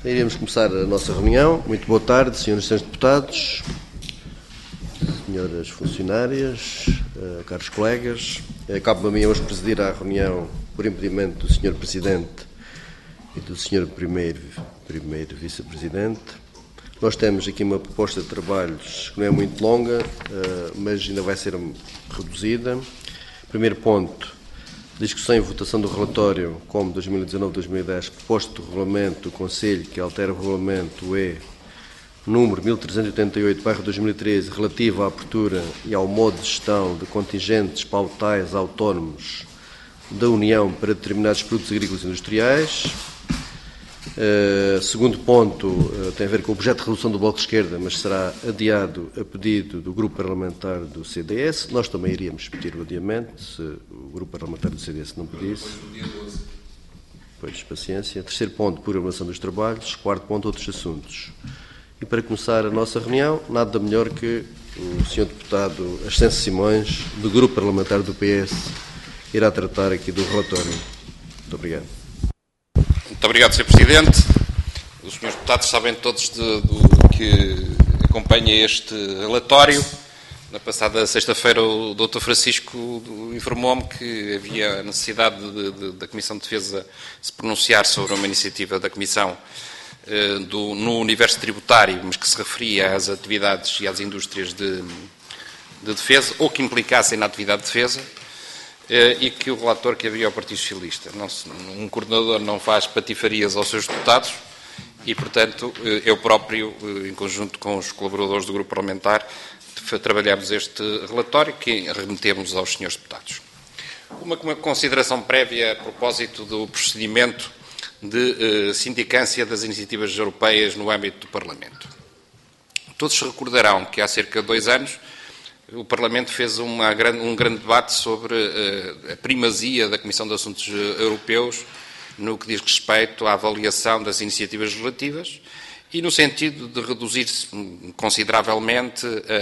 Iremos começar a nossa reunião. Muito boa tarde, senhores e senhores deputados, senhoras funcionárias, caros colegas. Cabe-me a mim hoje presidir a reunião por impedimento do senhor Presidente e do senhor Primeiro Vice-Presidente. Nós temos aqui uma proposta de trabalhos que não é muito longa, mas ainda vai ser reduzida. Primeiro ponto. Discussão e votação do relatório COM 2019-2010, proposta do Regulamento do Conselho que altera o Regulamento UE número 1388/2013, relativo à abertura e ao modo de gestão de contingentes pautais autónomos da União para determinados produtos agrícolas e industriais. Segundo ponto tem a ver com o objeto de resolução do Bloco de Esquerda, mas será adiado a pedido do Grupo Parlamentar do CDS. Nós também iríamos pedir o adiamento, se o Grupo Parlamentar do CDS não pedisse. Pois, paciência. Terceiro ponto, por avaliação dos trabalhos. Quarto ponto, outros assuntos. E para começar a nossa reunião, nada melhor que o Sr. Deputado Ascenso Simões, do Grupo Parlamentar do PS, irá tratar aqui do relatório. Muito obrigado. Muito obrigado, Sr. Presidente. Os senhores deputados sabem todos do que acompanha este relatório. Na passada sexta-feira, o Dr. Francisco informou-me que havia a necessidade da Comissão de Defesa se pronunciar sobre uma iniciativa da Comissão no universo tributário, mas que se referia às atividades e às indústrias de defesa, ou que implicassem na atividade de defesa, e que o relator que havia ao Partido Socialista. Um coordenador não faz patifarias aos seus deputados e, portanto, eu próprio, em conjunto com os colaboradores do Grupo Parlamentar, trabalhamos este relatório que remetemos aos senhores deputados. Uma consideração prévia a propósito do procedimento de sindicância das iniciativas europeias no âmbito do Parlamento. Todos se recordarão que há cerca de 2 anos o Parlamento fez um grande debate sobre a primazia da Comissão de Assuntos Europeus no que diz respeito à avaliação das iniciativas legislativas e no sentido de reduzir consideravelmente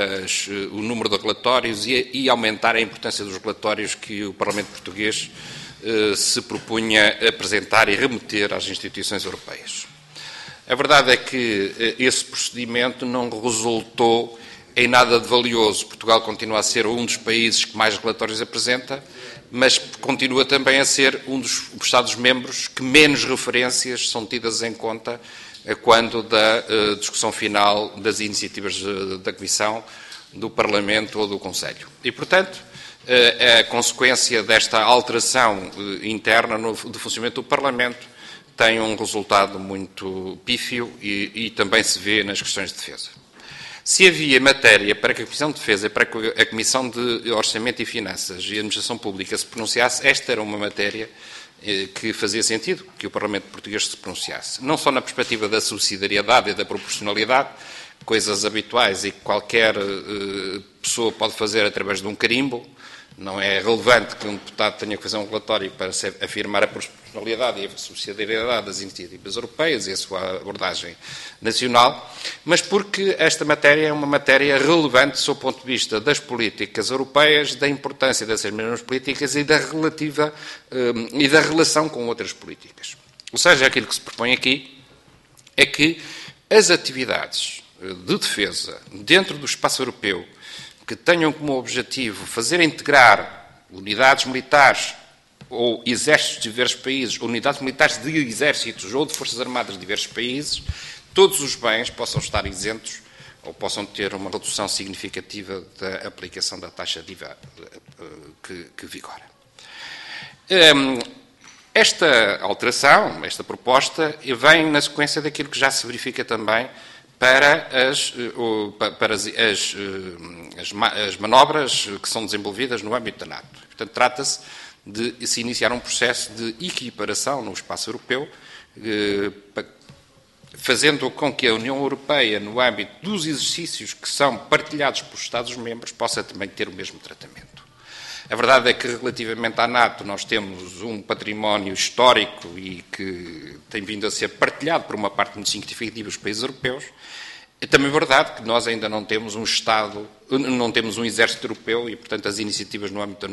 o número de relatórios e aumentar a importância dos relatórios que o Parlamento português se propunha apresentar e remeter às instituições europeias. A verdade é que esse procedimento não resultou em nada de valioso. Portugal continua a ser um dos países que mais relatórios apresenta, mas continua também a ser um dos Estados-membros que menos referências são tidas em conta quando da discussão final das iniciativas da Comissão, do Parlamento ou do Conselho. E, portanto, a consequência desta alteração interna do funcionamento do Parlamento tem um resultado muito pífio e também se vê nas questões de defesa. Se havia matéria para que a Comissão de Defesa, para que a Comissão de Orçamento e Finanças e Administração Pública se pronunciasse, esta era uma matéria que fazia sentido que o Parlamento português se pronunciasse. Não só na perspectiva da subsidiariedade e da proporcionalidade, coisas habituais e que qualquer pessoa pode fazer através de um carimbo. Não é relevante que um deputado tenha que fazer um relatório para afirmar a proporcionalidade e a subsidiariedade das iniciativas europeias e a sua abordagem nacional, mas porque esta matéria é uma matéria relevante sob o ponto de vista das políticas europeias, da importância dessas mesmas políticas e da relação com outras políticas. Ou seja, aquilo que se propõe aqui é que as atividades de defesa dentro do espaço europeu que tenham como objetivo fazer integrar unidades militares ou exércitos de diversos países, unidades militares de exércitos ou de forças armadas de diversos países, todos os bens possam estar isentos ou possam ter uma redução significativa da aplicação da taxa de IVA que vigora. Esta alteração, esta proposta, vem na sequência daquilo que já se verifica também para as manobras que são desenvolvidas no âmbito da NATO. Portanto, trata-se de se iniciar um processo de equiparação no espaço europeu, fazendo com que a União Europeia, no âmbito dos exercícios que são partilhados pelos Estados-membros, possa também ter o mesmo tratamento. A verdade é que, relativamente à NATO, nós temos um património histórico e que tem vindo a ser partilhado por uma parte muito significativa dos países europeus. É também verdade que nós ainda não temos um Estado, não temos um exército europeu e, portanto, as iniciativas no âmbito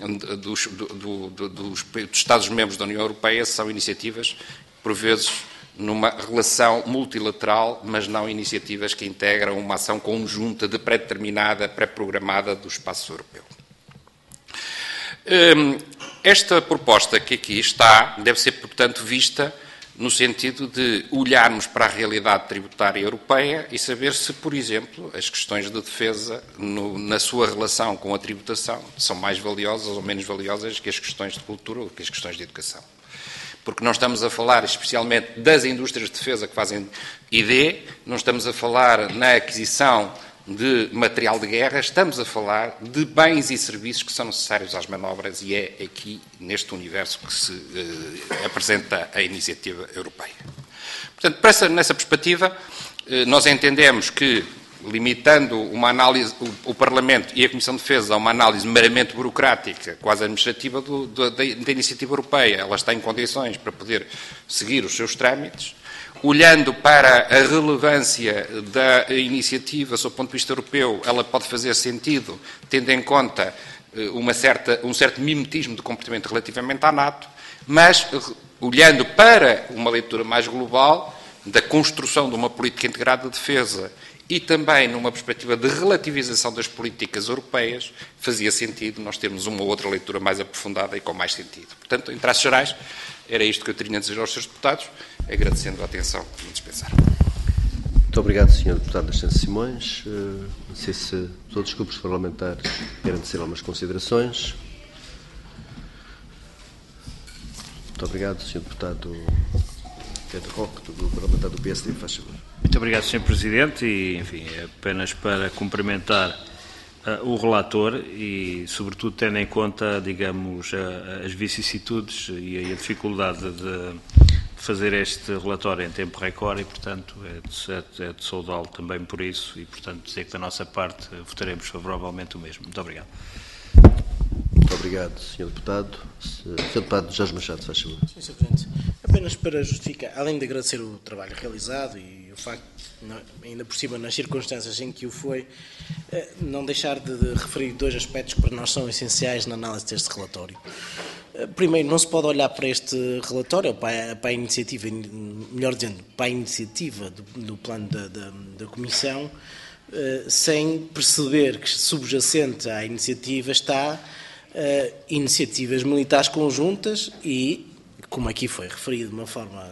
dos Estados-membros da União Europeia são iniciativas, por vezes, numa relação multilateral, mas não iniciativas que integram uma ação conjunta pré-determinada, pré-programada do espaço europeu. Esta proposta que aqui está deve ser, portanto, vista no sentido de olharmos para a realidade tributária europeia e saber se, por exemplo, as questões de defesa, na sua relação com a tributação, são mais valiosas ou menos valiosas que as questões de cultura ou que as questões de educação. Porque não estamos a falar especialmente das indústrias de defesa que fazem ID, não estamos a falar na aquisição de material de guerra, estamos a falar de bens e serviços que são necessários às manobras e é aqui, neste universo, que se apresenta a iniciativa europeia. Portanto, nessa perspectiva, nós entendemos que, limitando uma análise, o Parlamento e a Comissão de Defesa a uma análise meramente burocrática, quase administrativa, da iniciativa europeia, ela está em condições para poder seguir os seus trâmites. Olhando para a relevância da iniciativa, sob o ponto de vista europeu, ela pode fazer sentido, tendo em conta um certo mimetismo de comportamento relativamente à NATO, mas olhando para uma leitura mais global da construção de uma política integrada de defesa e também numa perspectiva de relativização das políticas europeias, fazia sentido nós termos uma outra leitura mais aprofundada e com mais sentido. Portanto, em traços gerais, era isto que eu tinha a dizer aos Srs. Deputados, agradecendo a atenção que me dispensaram. Muito obrigado, Sr. Deputado Ascenso Simões. Não sei se os outros grupos parlamentares querem dizer algumas considerações. Muito obrigado, Sr. Deputado Pedro Roque, do parlamentar do PSD, faz favor. Muito obrigado, Sr. Presidente, e, enfim, apenas para cumprimentar o relator e, sobretudo, tendo em conta, digamos, as vicissitudes e a dificuldade de fazer este relatório em tempo recorde e, portanto, é de saudá-lo também por isso e, portanto, dizer que da nossa parte votaremos favoravelmente o mesmo. Muito obrigado. Muito obrigado, Sr. Deputado. Sr. Deputado Jorge Machado, faz favor. Sim, Sr. Presidente. Apenas para justificar, além de agradecer o trabalho realizado e o facto, ainda por cima, nas circunstâncias em que o foi, não deixar de referir dois aspectos que para nós são essenciais na análise deste relatório. Primeiro, não se pode olhar para este relatório, ou para a iniciativa, melhor dizendo, para a iniciativa do plano da Comissão, sem perceber que subjacente à iniciativa está iniciativas militares conjuntas e, como aqui foi referido de uma forma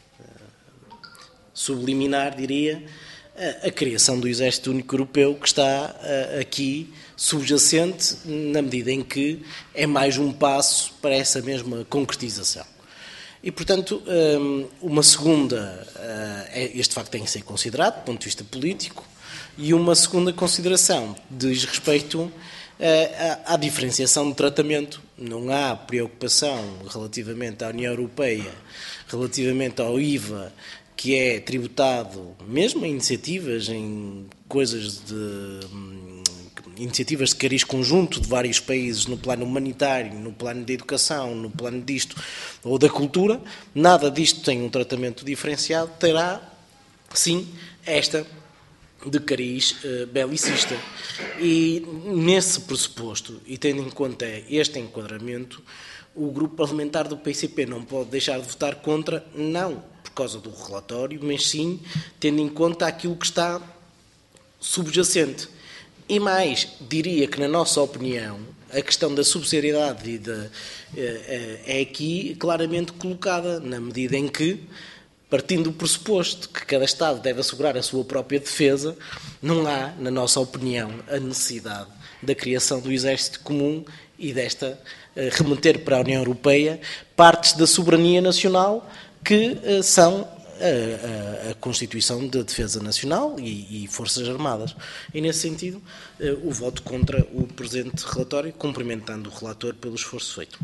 subliminar, diria, a criação do Exército Único Europeu, que está aqui subjacente, na medida em que é mais um passo para essa mesma concretização. E, portanto, uma segunda, este facto tem que ser considerado, do ponto de vista político, e uma segunda consideração diz respeito à diferenciação de tratamento. Não há preocupação relativamente à União Europeia, relativamente ao IVA, que é tributado mesmo em iniciativas, em coisas iniciativas de cariz conjunto de vários países no plano humanitário, no plano da educação, no plano disto ou da cultura. Nada disto tem um tratamento diferenciado, terá, sim, esta de cariz belicista. E nesse pressuposto, e tendo em conta este enquadramento, o grupo parlamentar do PCP não pode deixar de votar contra, não por causa do relatório, mas sim tendo em conta aquilo que está subjacente. E mais, diria que, na nossa opinião, a questão da subsidiariedade é aqui claramente colocada, na medida em que, partindo do pressuposto que cada Estado deve assegurar a sua própria defesa, não há, na nossa opinião, a necessidade da criação do Exército Comum e desta remeter para a União Europeia partes da soberania nacional que são a Constituição da Defesa Nacional e Forças Armadas. E, nesse sentido, o voto contra o presente relatório, cumprimentando o relator pelo esforço feito.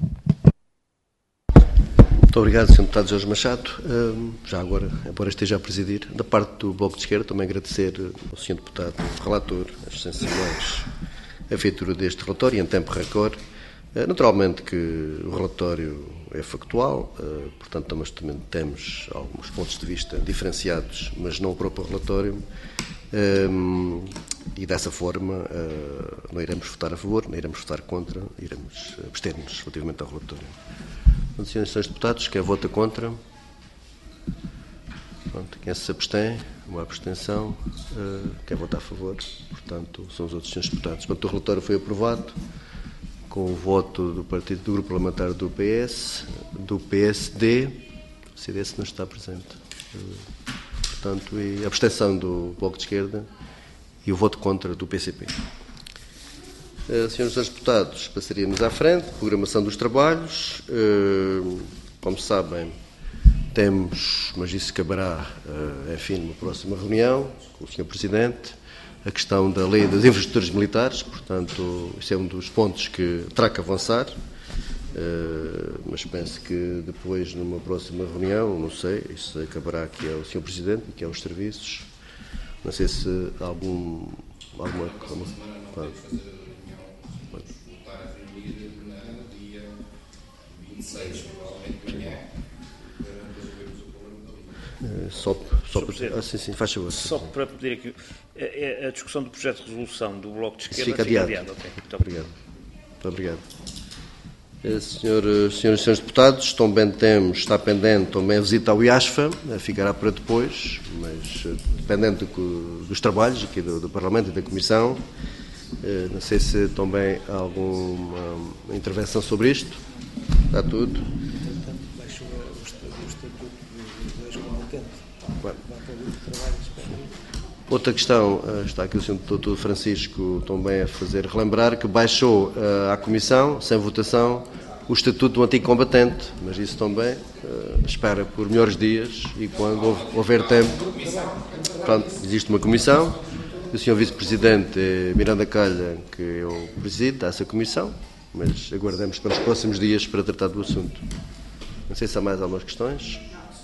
Muito obrigado, Sr. Deputado Jorge Machado. Já agora, embora esteja a presidir, da parte do Bloco de Esquerda, também agradecer ao Sr. Deputado relator, as sensibilidades, a feitura deste relatório em tempo recorde. Naturalmente que o relatório é factual, portanto, nós também temos alguns pontos de vista diferenciados, mas não o próprio relatório, e dessa forma não iremos votar a favor, não iremos votar contra, iremos abster-nos relativamente ao relatório. Senhores deputados, quem vota contra? Pronto, quem se abstém, uma abstenção. Quem vota a favor, portanto, são os outros senhores deputados. Portanto, o relatório foi aprovado com o voto do partido do grupo parlamentar do PS, do PSD, o CDS não está presente. Portanto, e a abstenção do Bloco de Esquerda e o voto contra do PCP. Senhores deputados, passaríamos à frente. Programação dos trabalhos. Como sabem, temos, mas isso caberá, enfim, numa próxima reunião com o Sr. Presidente, a questão da lei das infraestruturas militares. Portanto, isso é um dos pontos que terá que avançar. Mas penso que depois, numa próxima reunião, não sei, isso acabará aqui ao Sr. Presidente, que é os serviços. Não sei se alguma sim, faz favor. Só para pedir aqui, a discussão do projeto de resolução do Bloco de Esquerda fica adiado. Okay. Muito obrigado. Muito obrigado. Senhoras e senhores deputados, está pendente também a visita ao IASFA, ficará para depois, mas dependendo dos trabalhos aqui do Parlamento e da Comissão. Não sei se também há alguma intervenção sobre isto. Está tudo. Outra questão, está aqui o Sr. Dr. Francisco também a fazer relembrar que baixou à Comissão, sem votação, o Estatuto do Antigo Combatente, mas isso também espera por melhores dias e quando houver tempo. Pronto, existe uma Comissão, o Sr. Vice-Presidente Miranda Calha, que eu presido essa Comissão, mas aguardamos para os próximos dias para tratar do assunto. Não sei se há mais algumas questões.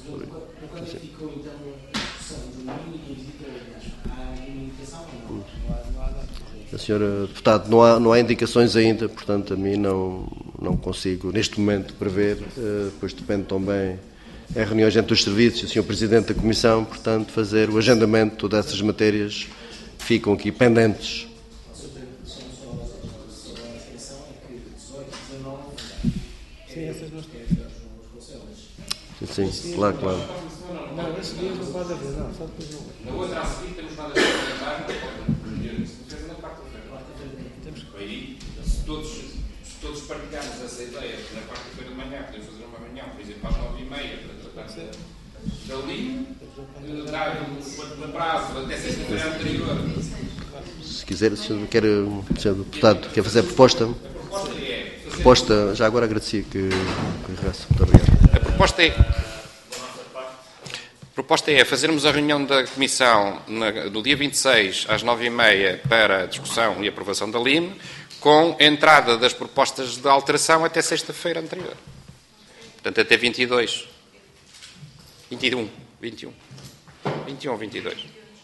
A senhora deputada, não há indicações ainda, portanto a mim não consigo neste momento prever, depois depende também em reuniões entre os serviços e o Sr. Presidente da Comissão, portanto fazer o agendamento dessas matérias que ficam aqui pendentes. Sim, claro. Não, esses dias não pode haver, não, só depois na outra a seguir temos nada a comentar, na quarta-feira. Aí, se todos partilharmos essa ideia, na quarta-feira de manhã, podemos fazer uma reunião, por exemplo, às 9h30, para tratar da linha, dar um prazo até sexta-feira anterior. Se quiser, o senhor deputado, quer fazer a proposta? A proposta, já agora agradeci que regresse. Muito obrigado. A proposta é fazermos a reunião da Comissão no dia 26, às 9h30, para a discussão e aprovação da LIM, com entrada das propostas de alteração até sexta-feira anterior. Portanto, até 22. 21 ou 22.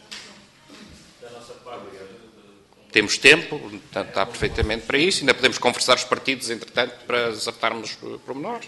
Temos tempo, portanto, está perfeitamente para isso. Ainda podemos conversar os partidos, entretanto, para acertarmos pormenores.